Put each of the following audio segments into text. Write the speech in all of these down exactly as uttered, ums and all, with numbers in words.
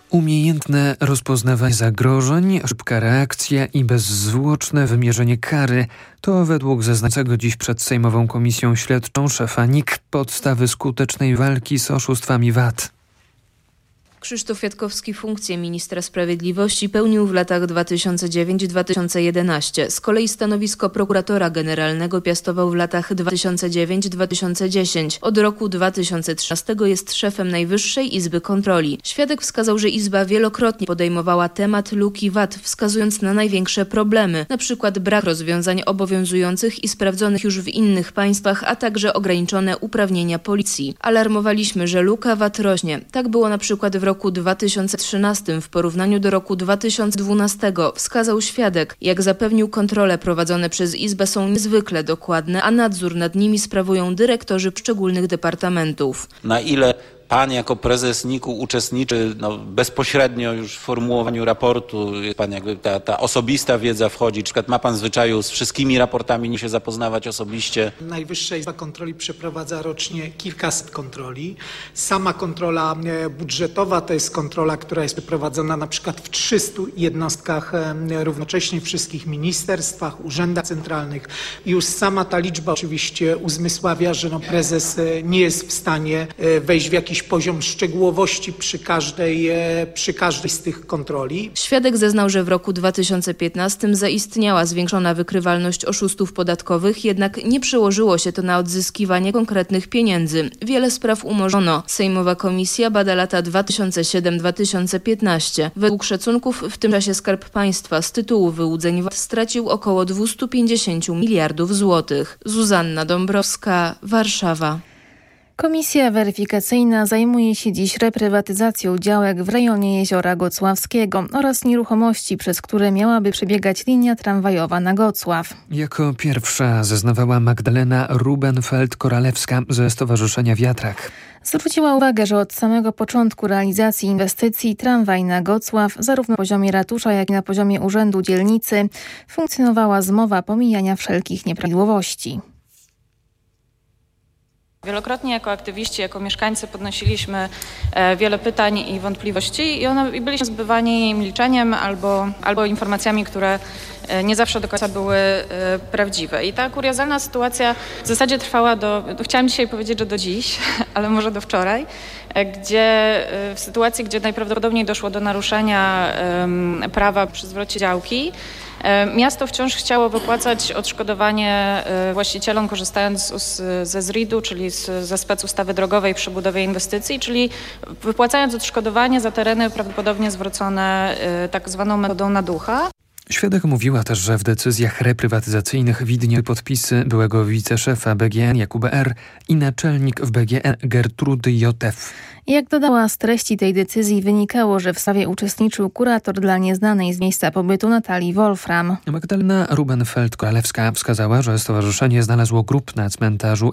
Umiejętne rozpoznawanie zagrożeń, szybka reakcja i bezzwłoczne wymierzenie kary to według zeznającego dziś przed Sejmową Komisją Śledczą szefa N I K podstawy skutecznej walki z oszustwami V A T. Krzysztof Kwiatkowski funkcję ministra sprawiedliwości pełnił w latach dwa tysiące dziewiątym do dwa tysiące jedenastego. Z kolei stanowisko prokuratora generalnego piastował w latach dwa tysiące dziewiątym do dwa tysiące dziesiątego. Od roku dwa tysiące trzynastego jest szefem Najwyższej Izby Kontroli. Świadek wskazał, że Izba wielokrotnie podejmowała temat luki V A T, wskazując na największe problemy, np. brak rozwiązań obowiązujących i sprawdzonych już w innych państwach, a także ograniczone uprawnienia policji. Alarmowaliśmy, że luka V A T rośnie. Tak było na przykład w roku roku dwa tysiące trzynastym w porównaniu do roku dwa tysiące dwunastego, wskazał świadek. Jak zapewnił, kontrole prowadzone przez Izbę są niezwykle dokładne, a nadzór nad nimi sprawują dyrektorzy poszczególnych departamentów. Na ile pan jako prezes N I K-u uczestniczy no, bezpośrednio już w formułowaniu raportu, pan jakby ta, ta osobista wiedza wchodzi, czy ma pan zwyczaju z wszystkimi raportami nie się zapoznawać osobiście? Najwyższa Izba Kontroli przeprowadza rocznie kilkaset kontroli. Sama kontrola budżetowa to jest kontrola, która jest przeprowadzona na przykład w trzystu jednostkach równocześnie, w wszystkich ministerstwach, urzędach centralnych. Już sama ta liczba oczywiście uzmysławia, że no, prezes nie jest w stanie wejść w jakiś poziom szczegółowości przy każdej, przy każdej z tych kontroli. Świadek zeznał, że w roku dwa tysiące piętnastym zaistniała zwiększona wykrywalność oszustów podatkowych, jednak nie przełożyło się to na odzyskiwanie konkretnych pieniędzy. Wiele spraw umorzono. Sejmowa Komisja bada lata dwa tysiące siódmy do dwa tysiące piętnastego. Według szacunków w tym czasie Skarb Państwa z tytułu wyłudzeń V A T stracił około dwieście pięćdziesiąt miliardów złotych. Zuzanna Dąbrowska, Warszawa. Komisja weryfikacyjna zajmuje się dziś reprywatyzacją działek w rejonie Jeziora Gocławskiego oraz nieruchomości, przez które miałaby przebiegać linia tramwajowa na Gocław. Jako pierwsza zeznawała Magdalena Rubenfeld-Koralewska ze Stowarzyszenia Wiatrak. Zwróciła uwagę, że od samego początku realizacji inwestycji tramwaj na Gocław, zarówno na poziomie ratusza, jak i na poziomie urzędu dzielnicy, funkcjonowała zmowa pomijania wszelkich nieprawidłowości. Wielokrotnie jako aktywiści, jako mieszkańcy podnosiliśmy wiele pytań i wątpliwości i, one, i byliśmy zbywani milczeniem albo, albo informacjami, które nie zawsze do końca były prawdziwe. I ta kuriozalna sytuacja w zasadzie trwała do, chciałam dzisiaj powiedzieć, że do dziś, ale może do wczoraj, gdzie w sytuacji, gdzie najprawdopodobniej doszło do naruszenia prawa przy zwrocie działki, miasto wciąż chciało wypłacać odszkodowanie właścicielom korzystając z, ze zridu, czyli z, ze specustawy drogowej przy budowie inwestycji, czyli wypłacając odszkodowanie za tereny prawdopodobnie zwrócone tak zwaną metodą na ducha. Świadek mówiła też, że w decyzjach reprywatyzacyjnych widnieją podpisy byłego wiceszefa B G N Jakuba R. i naczelnik w B G N Gertrudy J F. Jak dodała, z treści tej decyzji wynikało, że w sprawie uczestniczył kurator dla nieznanej z miejsca pobytu Natalii Wolfram. Magdalena Rubenfeld-Koralewska wskazała, że stowarzyszenie znalazło grób na cmentarzu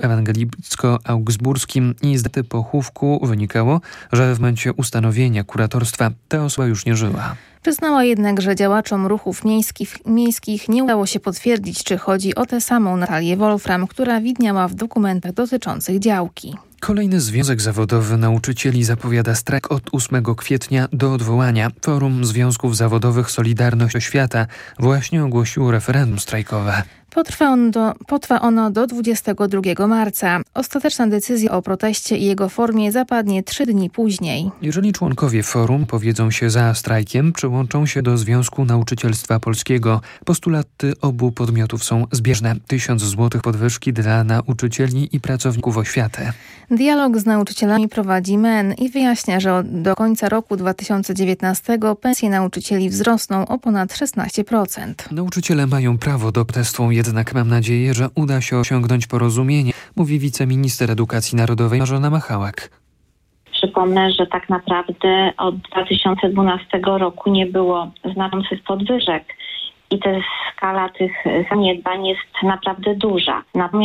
ewangelicko-augsburskim i z daty pochówku wynikało, że w momencie ustanowienia kuratorstwa ta osoba już nie żyła. Przyznała jednak, że działaczom ruchów miejskich, miejskich nie udało się potwierdzić, czy chodzi o tę samą Natalię Wolfram, która widniała w dokumentach dotyczących działki. Kolejny związek zawodowy nauczycieli zapowiada strajk od ósmego kwietnia do odwołania. Forum Związków Zawodowych Solidarność Oświata właśnie ogłosiło referendum strajkowe. Potrwa, on do, potrwa ono do dwudziestego drugiego marca. Ostateczna decyzja o proteście i jego formie zapadnie trzy dni później. Jeżeli członkowie forum powiedzą się za strajkiem, przyłączą się do Związku Nauczycielstwa Polskiego. Postulaty obu podmiotów są zbieżne. Tysiąc złotych podwyżki dla nauczycieli i pracowników oświaty. Dialog z nauczycielami prowadzi M E N i wyjaśnia, że do końca roku dwa tysiące dziewiętnastego pensje nauczycieli wzrosną o ponad szesnaście procent. Nauczyciele mają prawo do protestu, jednak mam nadzieję, że uda się osiągnąć porozumienie, mówi wiceminister edukacji narodowej Marzena Machałek. Przypomnę, że tak naprawdę od dwa tysiące dwunastego roku nie było znaczących podwyżek i ta skala tych zaniedbań jest naprawdę duża. Natomiast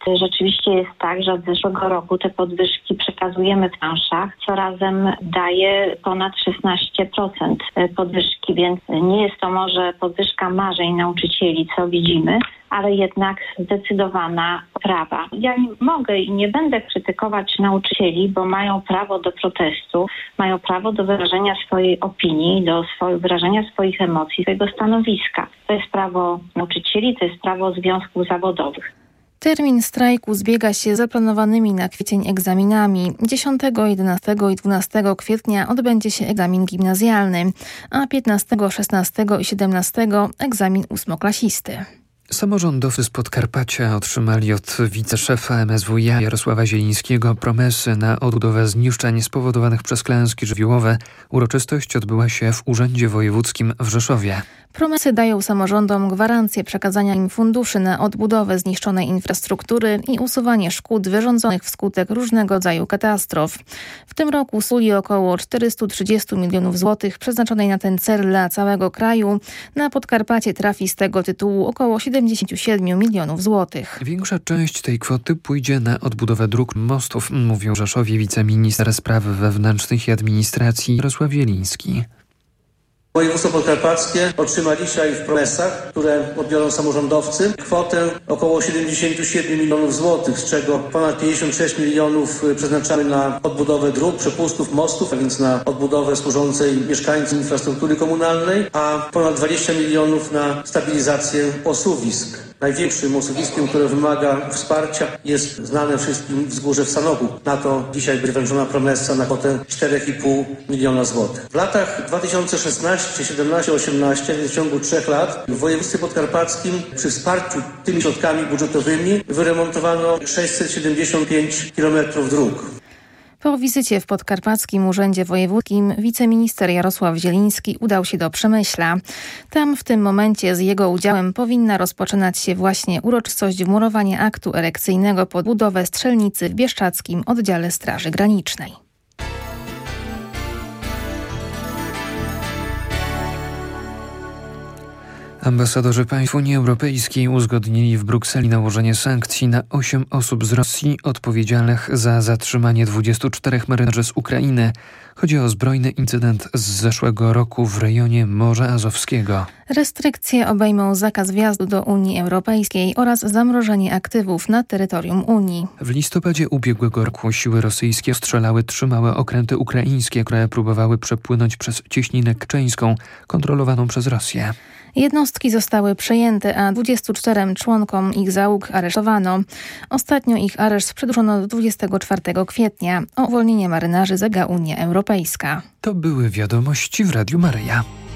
Rzeczywiście jest tak, że od zeszłego roku te podwyżki przekazujemy w transzach, co razem daje ponad szesnaście procent podwyżki, więc nie jest to może podwyżka marzeń nauczycieli, co widzimy, ale jednak zdecydowana prawa. Ja nie mogę i nie będę krytykować nauczycieli, bo mają prawo do protestu, mają prawo do wyrażenia swojej opinii, do swojego, wyrażenia swoich emocji, swojego stanowiska. To jest prawo nauczycieli, to jest prawo związków zawodowych. Termin strajku zbiega się z zaplanowanymi na kwiecień egzaminami. dziesiątego, jedenastego i dwunastego kwietnia odbędzie się egzamin gimnazjalny, a piętnastego, szesnastego i siedemnastego egzamin ósmoklasisty. Samorządowcy z Podkarpacia otrzymali od wiceszefa M S W iA Jarosława Zielińskiego promesy na odbudowę zniszczeń spowodowanych przez klęski żywiołowe. Uroczystość odbyła się w Urzędzie Wojewódzkim w Rzeszowie. Promesy dają samorządom gwarancję przekazania im funduszy na odbudowę zniszczonej infrastruktury i usuwanie szkód wyrządzonych wskutek różnego rodzaju katastrof. W tym roku suli około czterysta trzydzieści milionów złotych przeznaczonej na ten cel dla całego kraju. Na Podkarpacie trafi z tego tytułu około siedemdziesiąt siedem milionów złotych. Większa część tej kwoty pójdzie na odbudowę dróg, mostów, mówił w Rzeszowie wiceminister spraw wewnętrznych i administracji Jarosław Zieliński. Województwo podkarpackie otrzyma dzisiaj w promesach, które odbiorą samorządowcy, kwotę około siedemdziesiąt siedem milionów złotych, z czego ponad pięćdziesiąt sześć milionów przeznaczamy na odbudowę dróg, przepustów, mostów, a więc na odbudowę służącej mieszkańcom infrastruktury komunalnej, a ponad dwadzieścia milionów na stabilizację osuwisk. Największym osuwiskiem, które wymaga wsparcia, jest znane wszystkim wzgórze w Sanoku. Na to dzisiaj będzie wręczona promesa na kwotę cztery i pół miliona złotych. W latach dwa tysiące szesnastym, siedemnastym, osiemnastym, w ciągu trzech lat w województwie podkarpackim przy wsparciu tymi środkami budżetowymi wyremontowano sześćset siedemdziesiąt pięć kilometrów dróg. Po wizycie w Podkarpackim Urzędzie Wojewódzkim wiceminister Jarosław Zieliński udał się do Przemyśla. Tam w tym momencie z jego udziałem powinna rozpoczynać się właśnie uroczystość wmurowania aktu erekcyjnego pod budowę strzelnicy w Bieszczackim Oddziale Straży Granicznej. Ambasadorzy państw Unii Europejskiej uzgodnili w Brukseli nałożenie sankcji na osiem osób z Rosji odpowiedzialnych za zatrzymanie dwudziestu czterech marynarzy z Ukrainy. Chodzi o zbrojny incydent z zeszłego roku w rejonie Morza Azowskiego. Restrykcje obejmą zakaz wjazdu do Unii Europejskiej oraz zamrożenie aktywów na terytorium Unii. W listopadzie ubiegłego roku siły rosyjskie ostrzelały trzy małe okręty ukraińskie, które próbowały przepłynąć przez cieśninę kczeńską, kontrolowaną przez Rosję. Jednostki zostały przejęte, a dwudziestu czterem członkom ich załóg aresztowano. Ostatnio ich areszt przedłużono do dwudziestego czwartego kwietnia. O uwolnienie marynarzy zabiega Unia Europejska. To były wiadomości w Radiu Maryja.